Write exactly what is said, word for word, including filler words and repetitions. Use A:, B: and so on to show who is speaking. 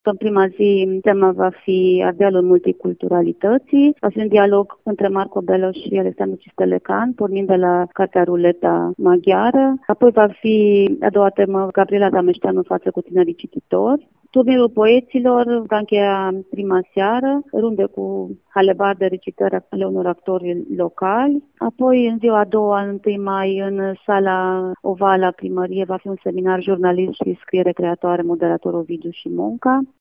A: În prima zi, tema va fi Ardealul multiculturalității. Va fi un dialog între Marco Bello și Alexandru Cistelecan, pornind de la cartea Ruleta maghiară. Apoi va fi a doua temă, Gabriela Dameșteanu în față cu tinerii cititori. Turnirul poeților va încheia prima seară, runde cu halebarde, recitări ale unor actori locali. Apoi, în ziua a doua, întâi mai, în sala ovală a primăriei, va fi un seminar jurnalist și scriere creatoare, moderator Ovidiu și Monca.